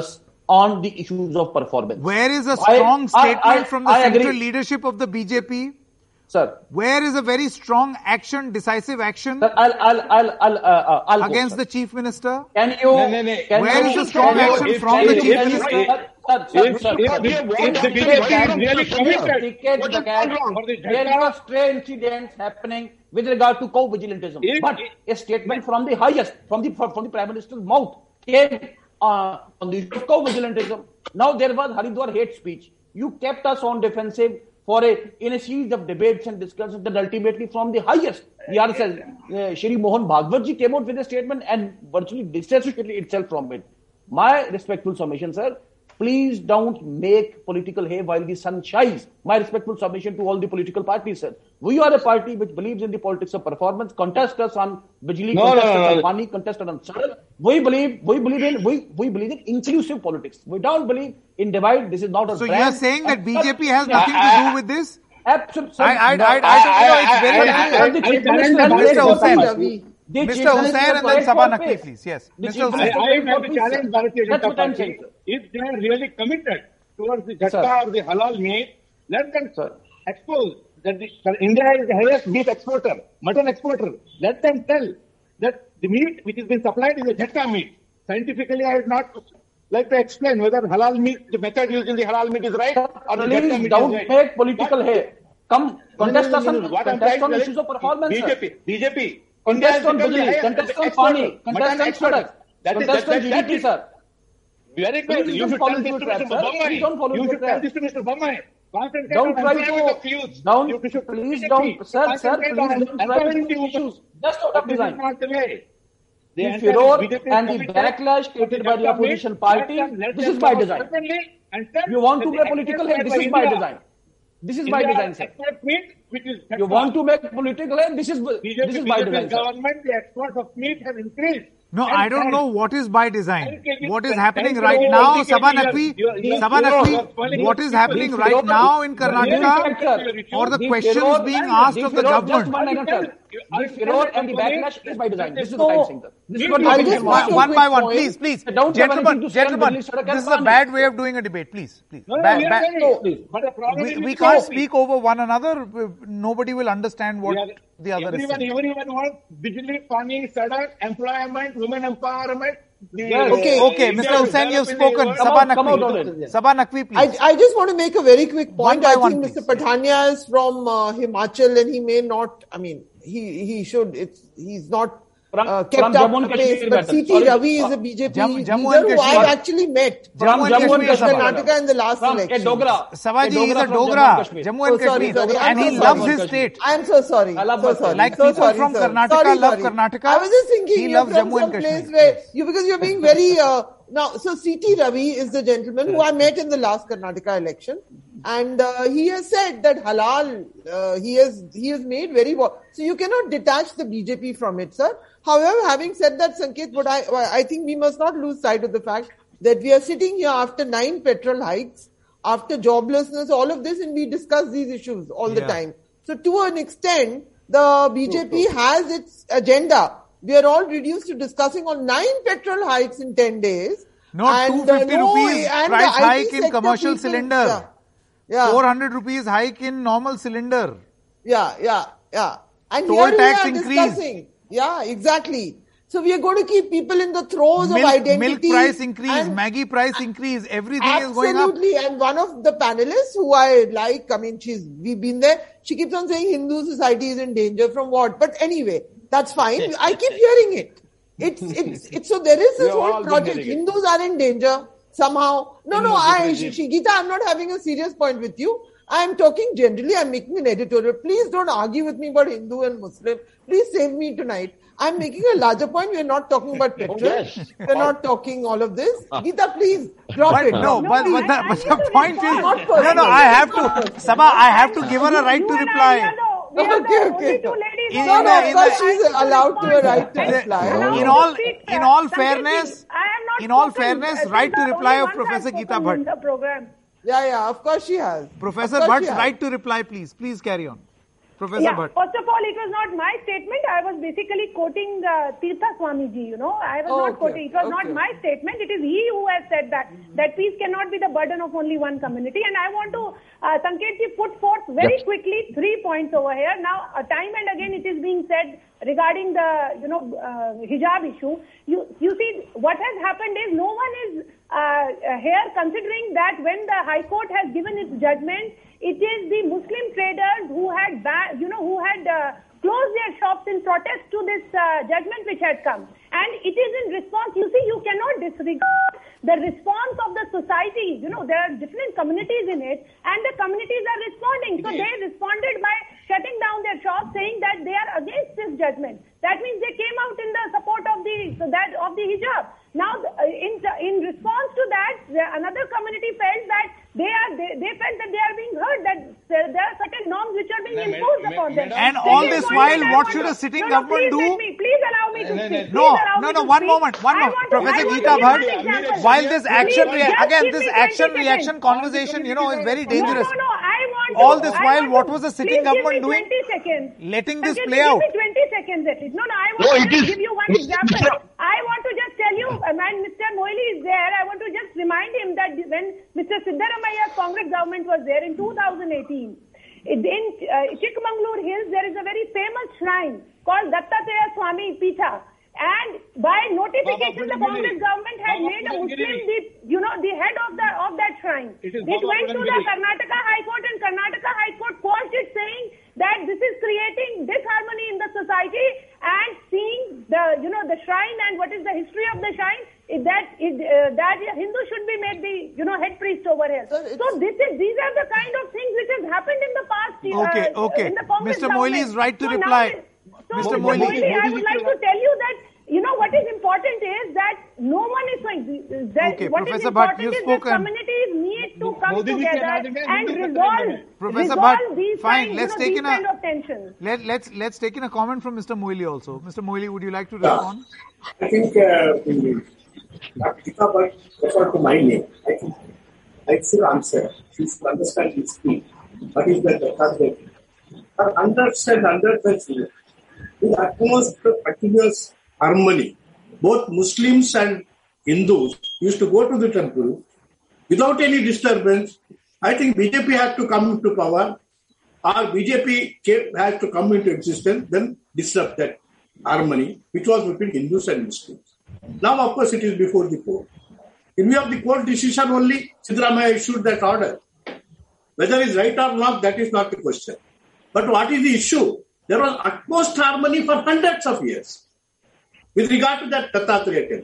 on the issues of performance. Where is a strong I, statement I, I, from the I central agree. leadership of the B J P? Sir. Where is a very strong action, decisive action Sir, I'll, I'll, I'll, I'll, uh, I'll against go, the chief minister? Can you? No, no, no. Can Where you, is the strong can action you, from can the you, chief can you, minister? Sir, sir, sir, If, sir, if, sir, if, if the B J P is really committed, Ticket what the is cat. wrong for the There Jharkhand? were stray incidents happening with regard to co-vigilantism. If- But a statement from the highest, from the from the Prime Minister's mouth came uh, on the issue of co-vigilantism. Now there was Haridwar hate speech. You kept us on defensive for a in a series of debates and discussions that ultimately from the highest, the R S S, uh, Shri Mohan Bhagwat ji came out with a statement and virtually disassociated itself from it. My respectful submission, sir, please don't make political hay while the sun shines. My respectful submission to all the political parties, sir. We are a party which believes in the politics of performance. Contest us on Bijli, No, contest no, no, us on no. Pani, contest us on Saral. We believe, we believe in, we, we believe in inclusive politics. We don't believe in divide. This is not our So brand. you are saying that And B J P sir, has nothing to do with this? Absolutely. I, I, I, I, No. I, you know, it's very. I- I- Sir, the I- Chief I- Minister I- has Mister made Hussain. for Ravi. peace. The Mister Chief Minister Hussain and has then made Sabha for Naqvi, peace. please. Yes. The Mister Chief Hussain. I, Minister I has made have for to peace, challenge sir. Bharatiya That's Janata what I'm saying, Party. sir. If they are really committed towards the Sir. Jhatka or the halal meat, let them Sir. expose that the, sir, India is the highest beef exporter, mutton exporter. Let them tell that the meat which is being supplied is a Jhatka meat. Scientifically, I would not like to explain whether halal meat, the method used in the halal meat is right or the Jhatka Please meat don't is right. make political hay. Come, contest us on, What I'm contest trying on to issues of performance, B J P, sir. B J P. Contest on India Bijli, has become the contest on highest Pani, exporter, contest mutton on exporter. Sadak, That is- contest that- on that- G D P, that- sir. Very good. Please You don't should fall tell into this to the trap, Mister sir. Bommai. Please don't fall You into should the tell trap. this to Mister Bommai. Concentrate Don't on try employment to, of youth. don't, You should- please B J P, don't, sir, sir, concentrate please on don't try to empowering do the issues women. just out of This is design. not the way. The entire furor B J P is and the committed backlash to the created by the Jhatka opposition meat. party, Let them- let this them is by come design. openly and tell You want that to the make political hay, export this by is by India- design. This is by India design, sir. export meat, which is You want to make political hay, this is, B J P, this is by B J P design, sir. government, the export of meat has increased. No, And I don't thanks- know what is by design. Thank you. What is Thank happening you. right Thank now, you. Sabha You are- Naqvi, you are- you are- Sabha you are- Naqvi, you are spoiling what the is people. happening The right furor- now in the Karnataka furor- or the the questions furor- being the asked of the furor- Just government? one minute, sir. The furor and the backlash is by design. This is So, what I'm saying, sir. This is what I'll I'm just saying. make a One quick by one, point. please, please. Don't have Gentlemen, anything to say on gentlemen, Bijli Sadak and this is a Pani. bad way of doing a debate, please. please. No, no, Ba- we are ba- ready. But the problem we, is we with can't B J P. speak over one another. Nobody will understand what We are- the other is everyone, saying. everyone wants Bijli, Pani, Sadak, employment, women empowerment. The, Yes. Okay. uh, Okay, India Mister will Hussain, you have develop in the spoken. world. Come Sabha out- come out on Naqvi. it. Sabha Naqvi, I, please. I just want to make a very quick point. One by I one, think please. Mister Pathania is from uh, Himachal and he may not, I mean, he, he should, it's, he's not From- uh, from kept up Jammu and to pace. Kashmir But matter. C T Sorry. Ravi is a B J P Jammu- Jammu leader and who Kashmir. I actually met Jammu From and Jammu and Kashmir, Kashmir. Sabha. Karnataka in the last From a election. Dogra. Sabaji A is a from Jammu and Dogra. Kashmir. Jammu and Oh, sorry, Kashmir. sorry. And I'm he so loves sorry. his state. I'm so sorry. I love so my sorry. state. Like so people sorry, from sir. Karnataka sorry, love sorry. Karnataka. I was just thinking He you're loves from Jammu and some Kashmir. place where you because you're being very uh, now. So C T Ravi is the gentleman who I met in the last Karnataka election, and uh, he has said that halal. Uh, he has he has made very well. So you cannot detach the B J P from it, sir. However, having said that, Sanket, what I I think we must not lose sight of the fact that we are sitting here after nine petrol hikes, after joblessness, all of this, and we discuss these issues all the Yeah. time. So to an extent, the B J P has its agenda. We are all reduced to discussing on nine petrol hikes in ten days. No, And, two hundred fifty uh, no, rupees and the price I T hike in sector commercial people- cylinder. Yeah. Yeah. four hundred rupees hike in normal cylinder. Yeah, yeah, yeah. And Toll here tax we are increase. discussing. Yeah, exactly. So we are going to keep people in the throes Milk, of identity. milk price increase, and Maggie price increase, everything is going up. absolutely. And one of the panelists who I like, I mean, she's we've been there. She keeps on saying Hindu society is in danger from what? But anyway, that's fine. I keep hearing it. It's it's it's so there is We this have all whole been project. hearing it. Hindus are in danger somehow. No, no, Hindu I regime. Shigita, I'm not having a serious point with you. I'm talking generally. I'm making an editorial. Please don't argue with me about Hindu and Muslim. Please save me tonight. I'm making a larger point. We're not talking about petrol. yes. We're not talking all of this. Gita, please drop But it. no, No, but, I- but the, I but need the to point respond. is, Not no, personal. no, I have to, Sabha, I have to give her a right You to and I, reply. we are the- we are the Okay, only okay. two ladies In- on No, in no, the- the- of course the- she's allowed to a right to The- reply. Allow in me all, to speak, in uh, all Sanket fairness, ji. I am not in all spoken. fairness, This is right to the reply only of once Professor I've Geeta spoken in Bhatt. the program. Yeah, yeah, of course she has. Professor Of course Bhatt's she has. right to reply, please. Please carry on. Professor yeah, Bhatt. First of all, it was not my statement. I was basically quoting uh, Tirtha Swamiji, you know. I was Oh, not okay. quoting. It was Okay. not my statement. It is he who has said that, that peace cannot be the burden of only one community. And I want to, uh, Sanketji, put forth very Yes. quickly three points over here. Now, uh, time and again it is being said regarding the, you know, uh, hijab issue. You, you see, what has happened is no one is uh, here considering that when the High Court has given its judgment, it is the Muslim traders who had, ba- you know, who had uh, closed their shops in protest to this uh, judgment which had come. And it is in response, you see, you cannot disregard the response of the society. You know, there are different communities in it, and the communities are responding. So they responded by shutting down their shops, saying that they are against this judgment. That means they came out in the support of the so that of the hijab. Now, uh, in in response to that, the, another community felt that they are they, they felt that they are being heard, that there, there are certain norms which are being No, imposed ma- upon ma- them. madam- And Second all this point while, that I what want should to- a sitting no, no, government please do? let me, please allow me to No, no, speak. no. No, Please allow no, me no, to one speak. moment, one I moment. want to- Professor I want to Geeta give Bhatt, one example. while this action, Please, rea- just again, give this me action twenty reaction seconds. conversation, you know, is very dangerous. No, no, no, I want to, All this I while, want what to- was the sitting please give government me doing? twenty seconds. Letting this Sanketji, play give out. me twenty seconds at least. No, no, I want No, to it just is- give you one Mister example. I want to just tell you, and Mister Moily is there, I want to just remind him that when Mister Siddaramaia's Congress government was there in two thousand eighteen, in uh, Chikmagalur Hills, there is a very famous shrine called Dattatreya Swami Pitha. And by notification, the Baba Congress Pudangiri. government had Baba made a Muslim, Pudangiri. the, you know, the head of the of that shrine. It is It Baba went to the Pudangiri. Karnataka High Court, and Karnataka High Court quashed it, saying that this is creating disharmony in the society, and seeing the, you know, the shrine and what is the history of the shrine, is that it, uh, that Hindu should be made the, you know, head priest over here. Sir, it's- So this is these are the kind of things which has happened in the past. uh, Okay, okay. In the Congress Mister Moily is government. right to So now reply. it- So Mister Mister Moily- Moily, I would like to tell you that, you know, what is important is that no one is going that Okay, what is Professor Bhatt, important you've is that spoken. communities need to come Modi ji together cannot even and Hindu resolve, settlement. Professor resolve Bhatt, these fine, kind, let's you know, take these in a- kind of tensions. Let, let's let's take in a comment from Mister Moily also. Mister Moily, would you like to Yeah. respond? I think uh, Doctor Geeta Bhatt referred to my name. I think I should answer. She should understand his speech. What is the Dattatreya? Her understand under the with utmost continuous harmony. Both Muslims and Hindus used to go to the temple without any disturbance. I think B J P has to come into power, or B J P came, has to come into existence, then disrupt that harmony, which was between Hindus and Muslims. Now, of course, it is before the court. In view of the court decision only, Siddaramaiah issued that order. Whether it's right or not, that is not the question. But what is the issue? There was utmost harmony for hundreds of years with regard to that Dattatreya temple.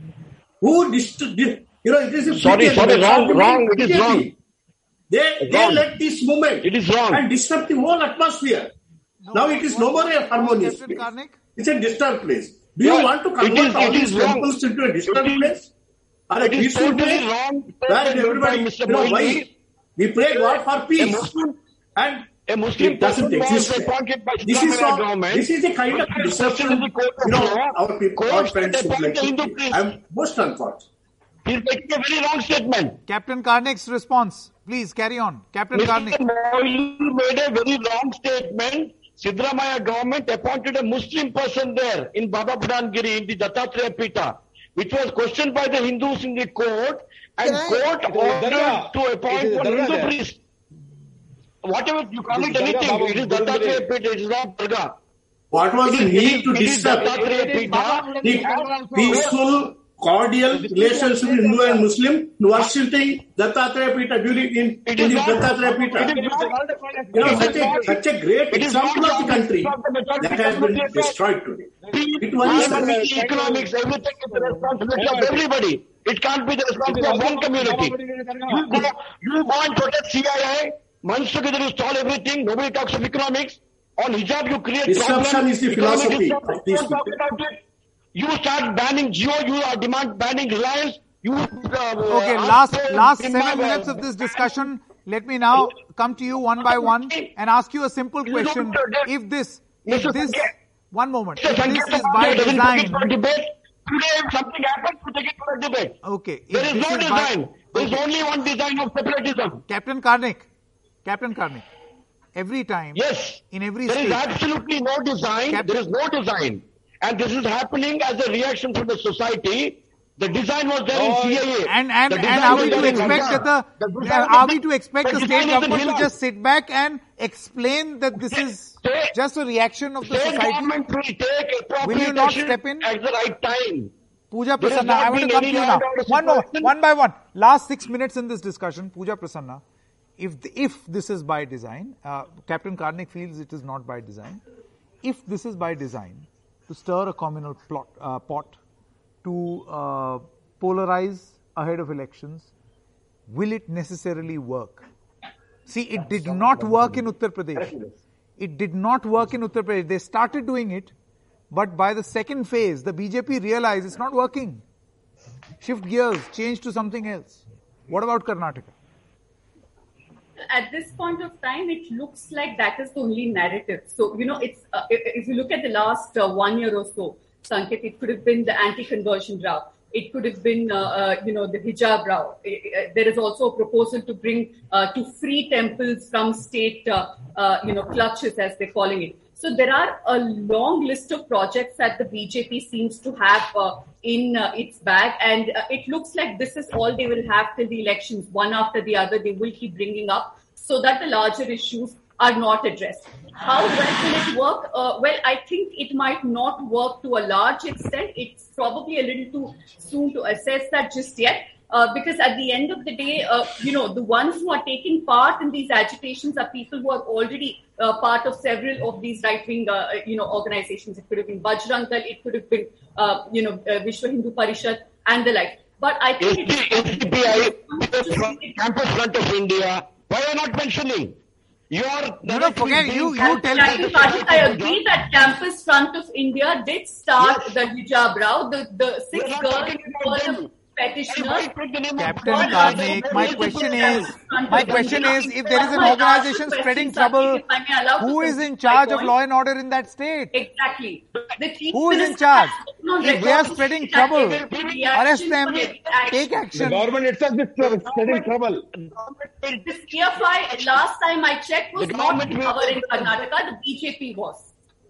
Who dist- di- you know, it is a Sorry, pity sorry, that wrong, B J P wrong, it is wrong. They, It's they wrong. led this movement It is wrong. and disrupt the whole atmosphere. now it is no more a harmonious Captain place. Karnik? It's a disturbed place. Do Yeah, you want to it convert is- all it these is wrong. temples into a disturbed It is- place? Or a It is peaceful totally place? wrong. Where By everybody, Mister you know, why? Moily. We pray God for A peace. Muslim, And a Muslim it doesn't person was exist. there. appointed by This is Siddaramaiah all, government. this is the kind of Question disruption, in the court of you know, law. our people, Court our friends should would like appoint a Hindu to. priest. I'm most unfortunate. He's making a very wrong statement. Captain Karnik's response. Please carry on. Captain Mister Karnik. Moily made a very wrong statement. Siddaramaiah government appointed a Muslim person there in Baba Pudangiri in the Dattatreya Pitha, which was questioned by the Hindus in the court, and Can I- court It is ordered Dargah. to It appoint is one Dargah Hindu there. priest. Whatever you call It it is Dargah, anything, Baba it is Pudangiri. Dattatreya Pitha, it is not Dargah. What was the It is- need to it is disrupt Dattatreya Pitha. the peaceful, cordial relationship with Hindu and Muslim worshipping Dattatreya Pitha during in, It in is the not- Dattatreya it Pitha? is not- You know, it such is a, not- such a great it is example not of the the country of the majority that has been of the destroyed today. Peace, It was harmony, such- economics, everything is the responsibility of everybody. It can't be the responsibility of one community. You go, you go and protect C I A. Months together you stall everything. Nobody talks of economics. On hijab you create Disruption problems. is the Economic philosophy disruption, of these you talk people. about it. You start banning Jio. You are demand banning Reliance. You uh, Okay, uh, last ask for last demand, seven uh, minutes of this discussion. Let me now come to you one by one and ask you a simple You don't question. forget- If this, if Mister this, Sanjay- one moment, Mister if this Sanjay is by doesn't take it design, for debate. Today, if something happens, we take it for a debate. okay, if There is this no is by, design. There is only one design of separatism. Captain Karnik, Captain Karnik, every time. Yes. In every there state. There is absolutely no design. Cap- there is no design. And this is happening as a reaction from the society. The design was there oh, in C I A. And, and, and are we to expect that the, the are we to expect the, the state government to just sit back and explain that this is state, just a reaction of the state society? Government will take appropriate will you not step in at the right time? Pooja Prasanna, I want to come to you now. One more, one by one. Last six minutes in this discussion. Pooja Prasanna, if the, if this is by design, uh, Captain Karnik feels it is not by design. If this is by design, to stir a communal plot, uh, pot, to uh, polarize ahead of elections, will it necessarily work? See, it did not work in Uttar Pradesh. It did not work in Uttar Pradesh. They started doing it, but by the second phase, the B J P realized it's not working. Shift gears, change to something else. What about Karnataka? At this point of time, it looks like that is the only narrative. So, you know, it's uh, if you look at the last uh, one year or so, Sanket, it could have been the anti-conversion row. It could have been, uh, uh, you know, the hijab row. There is also a proposal to bring uh, to free temples from state, uh, uh, you know, clutches, as they're calling it. So there are a long list of projects that the B J P seems to have uh, in uh, its bag, and uh, it looks like this is all they will have till the elections, one after the other. They will keep bringing up so that the larger issues are not addressed. How well will it work? Uh, well, I think it might not work to a large extent. It's probably a little too soon to assess that just yet. Uh, because at the end of the day, uh, you know, the ones who are taking part in these agitations are people who are already uh, part of several of these right-wing, uh, you know, organizations. It could have been Bajrang Dal, it could have been, uh, you know, uh, Vishwa Hindu Parishad and the like. But I think S D P I, Campus Front of India, why are you not mentioning? You're no, no, forget you. You tell me. I agree that Campus Front of India did start yes. the hijab row. The the six girls were the petitioners. Captain Karnik, my question is, my question is, if there is an organization spreading trouble, who is in charge of law and order in that state? Exactly. Who is in charge? If they are spreading trouble, arrest them, take action. The government itself is spreading trouble. This P F I, last time I checked, was not in power in Karnataka. The B J P was.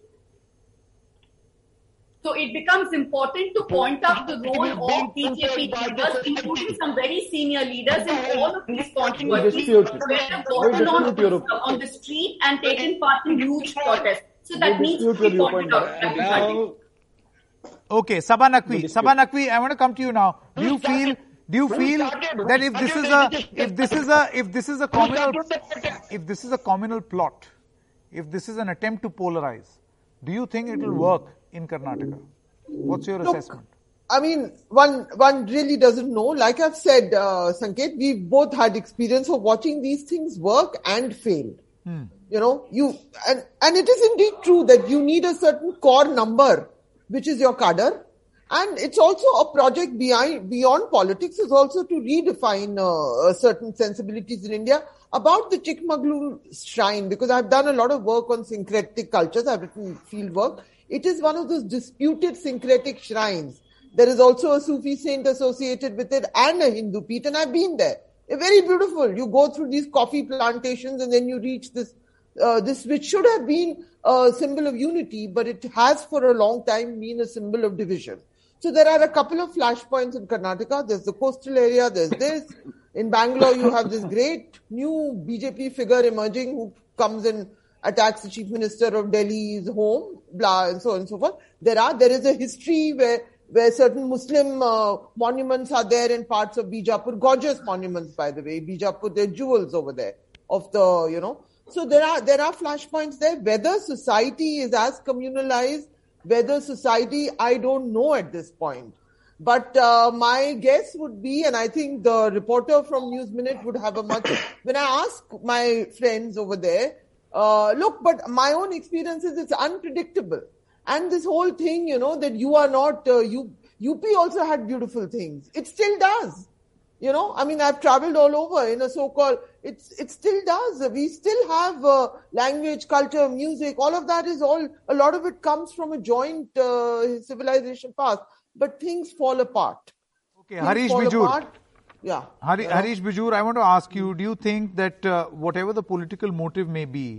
So it becomes important to point out the role of B J P leaders, including some very senior leaders in all of these controversies, who have gotten on, on the street and taken part in huge protests. So that needs to be pointed out. Now, okay, Sabha Naqvi. Sabha Naqvi, I want to come to you now. Do you feel? Do you feel that if this is a if this is a if this is a communal if this is a communal plot, if this is an attempt to polarize, do you think it will work in Karnataka? What's your Look, assessment? I mean, one one really doesn't know. Like I've said, uh, Sanket, we've both had experience of watching these things work and fail. Hmm. You know, you and and it is indeed true that you need a certain core number, which is your cadre. And it's also a project behind, beyond politics, is also to redefine uh, certain sensibilities in India about the Chikmagalur shrine, because I've done a lot of work on syncretic cultures. I've written field work. It is one of those disputed syncretic shrines. There is also a Sufi saint associated with it and a Hindu Peeth, and I've been there. They're very beautiful. You go through these coffee plantations and then you reach this, uh, this which should have been a symbol of unity, but it has for a long time been a symbol of division. So there are a couple of flashpoints in Karnataka. There's the coastal area, there's this. In Bangalore, you have this great new B J P figure emerging who comes and attacks the chief minister of Delhi's home, blah, and so on and so forth. There are, there is a history where, where certain Muslim uh, monuments are there in parts of Bijapur, gorgeous monuments, by the way. Bijapur, there are jewels over there of the, you know. So there are, there are flashpoints there. Whether society is as communalized, whether society, I don't know at this point. But uh, my guess would be, and I think the reporter from News Minute would have a much, when I ask my friends over there, uh, look, but my own experience is it's unpredictable. And this whole thing, you know, that you are not, uh, you, U P also had beautiful things. It still does. You know, I mean, I've traveled all over in a so-called, it's, it still does. We still have uh, language, culture, music, all of that is all, a lot of it comes from a joint uh, civilization past, but things fall apart. Okay, things Harish Bijur. Apart. Yeah. Hari, Harish Bijur, I want to ask you, do you think that uh, whatever the political motive may be,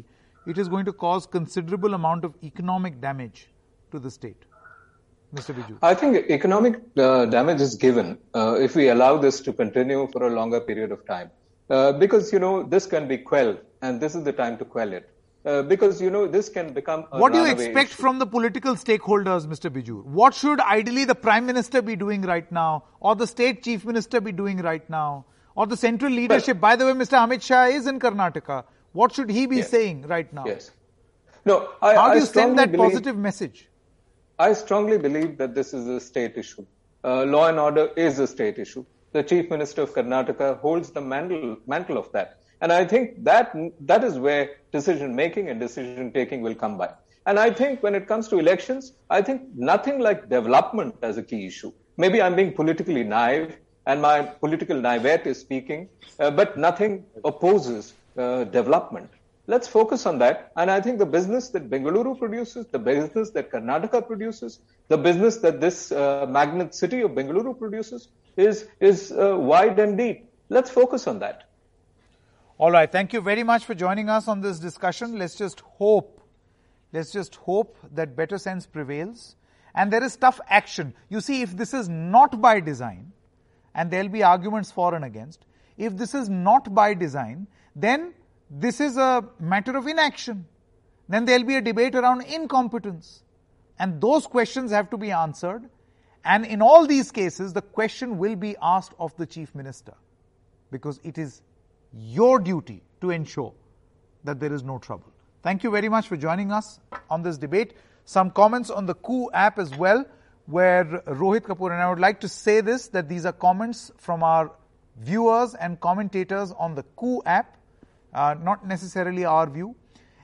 it is going to cause considerable amount of economic damage to the state. Mister Biju. I think economic uh, damage is given uh, if we allow this to continue for a longer period of time. Uh, because, you know, this can be quelled, and this is the time to quell it. Uh, because, you know, this can become a What do you expect issue. from the political stakeholders, Mister Biju? What should ideally the Prime Minister be doing right now, or the State Chief Minister be doing right now, or the central leadership? Well, by the way, Mister Amit Shah is in Karnataka. What should he be yes. saying right now? Yes. No, I, How do I you send that believe, positive message? I strongly believe that this is a state issue. Uh, law and order is a state issue. The Chief Minister of Karnataka holds the mantle, mantle of that. And I think that that is where decision-making and decision-taking will come by. And I think when it comes to elections, I think nothing like development as a key issue. Maybe I'm being politically naive, and my political naivete is speaking, uh, but nothing opposes uh, development. Let's focus on that. And I think the business that Bengaluru produces, the business that Karnataka produces, the business that this uh, magnet city of Bengaluru produces is, is uh, wide and deep. Let's focus on that. All right. Thank you very much for joining us on this discussion. Let's just hope, let's just hope that better sense prevails. And there is tough action. You see, if this is not by design, and there'll be arguments for and against, if this is not by design, then this is a matter of inaction. Then there'll be a debate around incompetence. And those questions have to be answered. And in all these cases, the question will be asked of the Chief Minister. Because it is your duty to ensure that there is no trouble. Thank you very much for joining us on this debate. Some comments on the Coup app as well, where Rohit Kapoor, and I would like to say this, that these are comments from our viewers and commentators on the Coup app. Uh, not necessarily our view.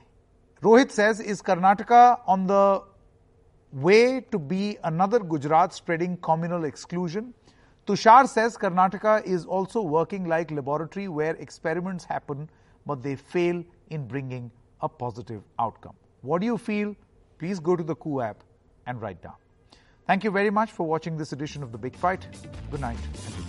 Rohit says, is Karnataka on the way to be another Gujarat spreading communal exclusion? Tushar says, Karnataka is also working like laboratory where experiments happen, but they fail in bringing a positive outcome. What do you feel? Please go to the Coup app and write down. Thank you very much for watching this edition of The Big Fight. Good night.